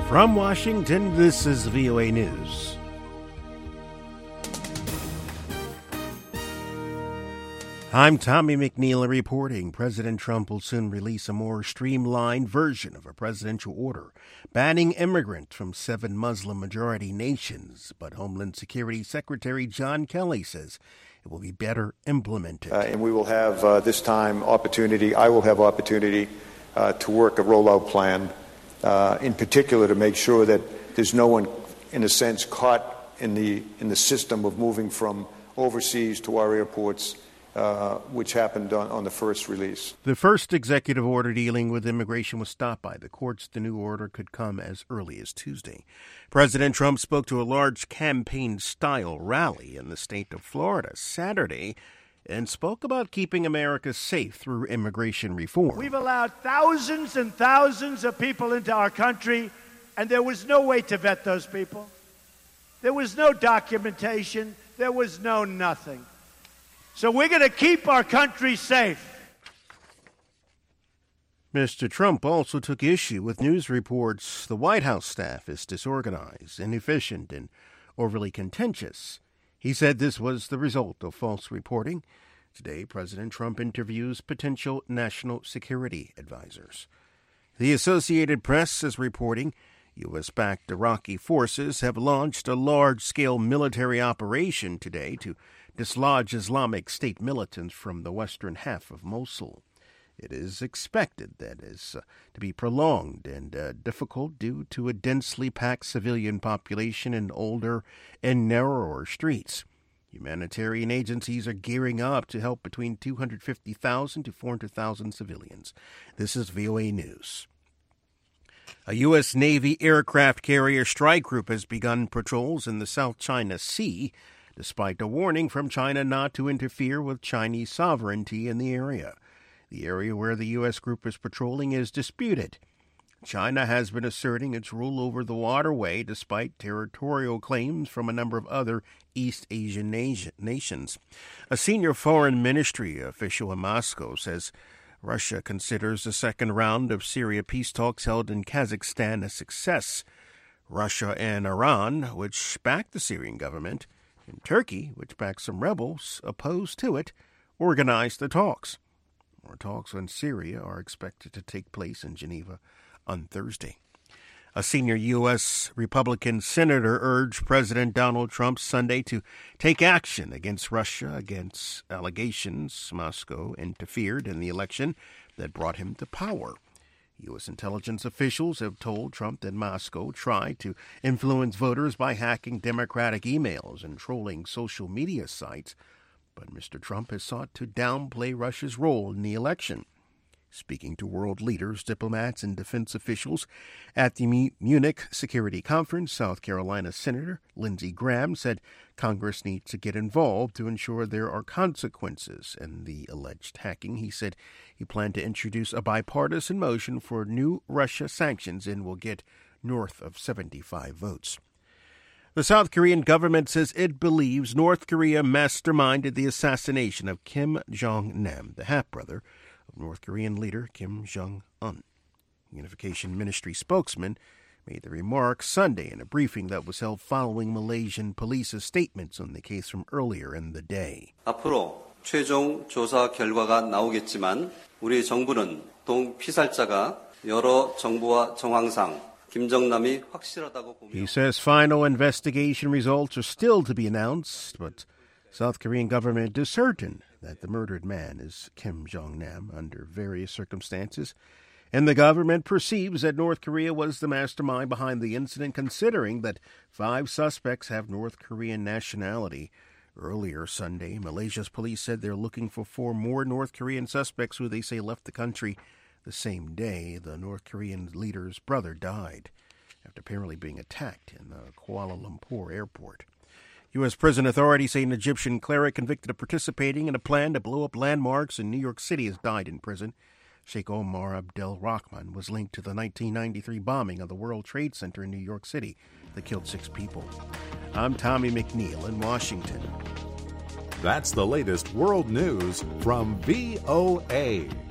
From Washington, this is VOA News. I'm Tommy McNeil reporting. President Trump will soon release a more streamlined version of a presidential order banning immigrants from 7 Muslim-majority nations. But Homeland Security Secretary John Kelly says it will be better implemented. And we will have this time I will have opportunity to work a rollout plan, in particular to make sure that there's no one, in a sense, caught in the system of moving from overseas to our airports, which happened on the first release. The first executive order dealing with immigration was stopped by the courts. The new order could come as early as Tuesday. President Trump spoke to a large campaign-style rally in the state of Florida Saturday and spoke about keeping America safe through immigration reform. We've allowed thousands and thousands of people into our country, and there was no way to vet those people. There was no documentation. There was no nothing. So we're going to keep our country safe. Mr. Trump also took issue with news reports the White House staff is disorganized, inefficient, and overly contentious. He said this was the result of false reporting. Today, President Trump interviews potential national security advisors. The Associated Press is reporting U.S.-backed Iraqi forces have launched a large-scale military operation today to dislodge Islamic State militants from the western half of Mosul. It is expected that is to be prolonged and difficult due to a densely packed civilian population in older and narrower streets. Humanitarian agencies are gearing up to help between 250,000 to 400,000 civilians. This is VOA News. A U.S. Navy aircraft carrier strike group has begun patrols in the South China Sea, despite a warning from China not to interfere with Chinese sovereignty in the area. The area where the U.S. group is patrolling is disputed. China has been asserting its rule over the waterway despite territorial claims from a number of other East Asian nations. A senior foreign ministry official in Moscow says Russia considers the second round of Syria peace talks held in Kazakhstan a success. Russia and Iran, which back the Syrian government, and Turkey, which backs some rebels opposed to it, organized the talks. More talks on Syria are expected to take place in Geneva on Thursday. A senior U.S. Republican senator urged President Donald Trump Sunday to take action against Russia against allegations Moscow interfered in the election that brought him to power. U.S. intelligence officials have told Trump that Moscow tried to influence voters by hacking Democratic emails and trolling social media sites, but Mr. Trump has sought to downplay Russia's role in the election. Speaking to world leaders, diplomats, and defense officials at the Munich Security Conference, South Carolina Senator Lindsey Graham said Congress needs to get involved to ensure there are consequences in the alleged hacking. He said he planned to introduce a bipartisan motion for new Russia sanctions and will get north of 75 votes. The South Korean government says it believes North Korea masterminded the assassination of Kim Jong-nam, the half-brother of North Korean leader Kim Jong-un. Unification Ministry spokesman made the remarks Sunday in a briefing that was held following Malaysian police's statements on the case from earlier in the day. 앞으로 최종 조사 결과가 나오겠지만 우리 정부는 동 피살자가 여러 정보와 정황상 He says final investigation results are still to be announced, but South Korean government is certain that the murdered man is Kim Jong-nam under various circumstances, and the government perceives that North Korea was the mastermind behind the incident, considering that 5 suspects have North Korean nationality. Earlier Sunday, Malaysia's police said they're looking for 4 more North Korean suspects who they say left the country the same day the North Korean leader's brother died after apparently being attacked in the Kuala Lumpur airport. U.S. prison authorities say an Egyptian cleric convicted of participating in a plan to blow up landmarks in New York City has died in prison. Sheikh Omar Abdel Rahman was linked to the 1993 bombing of the World Trade Center in New York City that killed 6 people. I'm Tommy McNeil in Washington. That's the latest world news from VOA.